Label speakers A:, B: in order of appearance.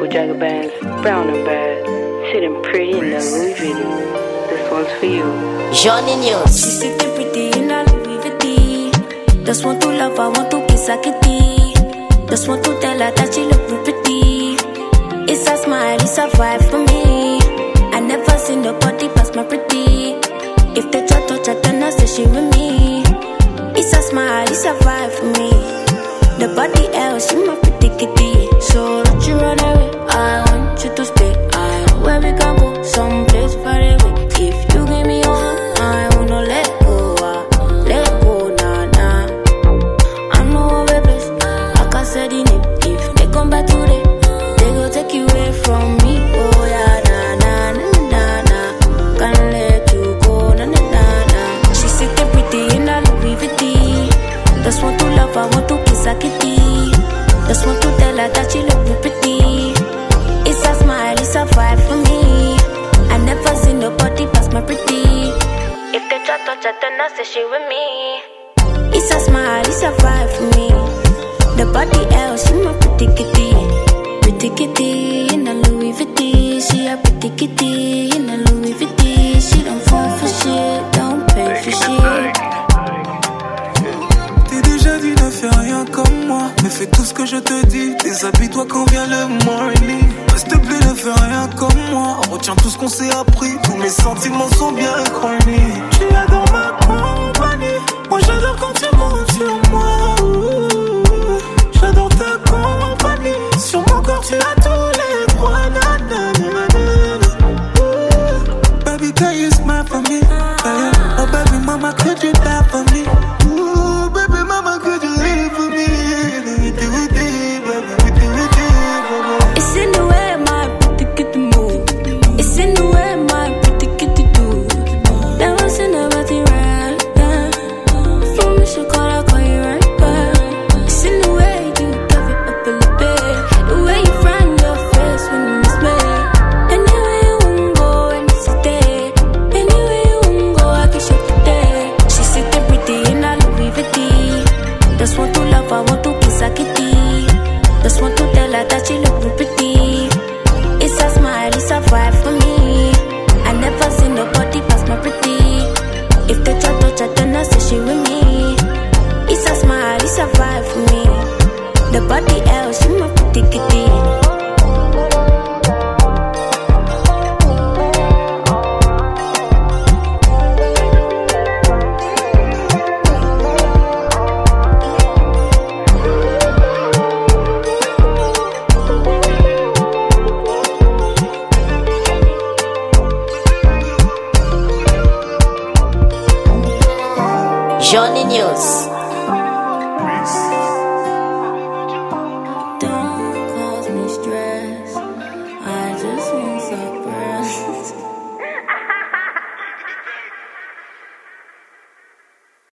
A: Jagger bands, brown and bad, sitting pretty in the Louis Vuitton. This one's for you.
B: Johnny News.
C: She sitting pretty in a Louis Vuitton. Just want to love her, want to kiss her kitty. Just want to tell her that she look real pretty. It's a smile, it's a vibe for me. I never seen nobody pass my pretty. If they try to chat, then I say she with me. It's a smile, it's a vibe for me. Nobody else, you my pretty kitty. So don't you run away, I want you to stay. I know where we can go, someplace far away. If you give me your hand, I wanna let go, nah, nah. I know a place, like I said in it. If they come back today, they go take you away from me. Oh yeah, nah, nah, nah, nah. Can't let you go, nah, nah, nah, nah. She sitting pretty in a Louis Vuitton. Just want to love her, want to kiss her kitty. Just want to tell her that she look real pretty. It's a smile, it's a vibe for me. I never seen nobody pass my pretty. If they try to chat, then I say she with me. It's a smile, it's a vibe for me. Nobody else, you my pretty kitty. Pretty kitty in a Louis Vuitton. She a pretty kitty in a Louis Vuitton. She don't fall for shit, don't pay for shit.
D: Dit ne fais rien comme moi, mais fais tout ce que je te dis. Déshabille-toi quand vient le morning. S'il te plaît, ne fais rien comme moi. Retiens tout ce qu'on s'est appris. Tous mes sentiments sont bien corny. Tu adores ma compagnie. Moi j'adore quand tu montes sur moi. J'adore ta compagnie. Sur mon corps tu as tous les droits. Baby, can you smile for me? Oh baby, mama, could you die for me?
C: It's in the way my pretty kitty move. It's in the way my pretty kitty do. Never seen nobody right there. For me, she call you right back. It's in the way you give it up a little bit. The way you front your face when you miss me. Anywhere you won't go, and it's a day. Anywhere you won't go, I can shake the day. She sitting pretty in a Louis Vuitton. Just want to love her, want to kiss her kitty. Just want to tell her that she look real pretty. It's a smile, it's a vibe for me. I never seen nobody pass my pretty. If they try to chat, then I say she with me. It's a smile, it's a vibe for me. Nobody else, you my pretty kitty.
B: Johnny News.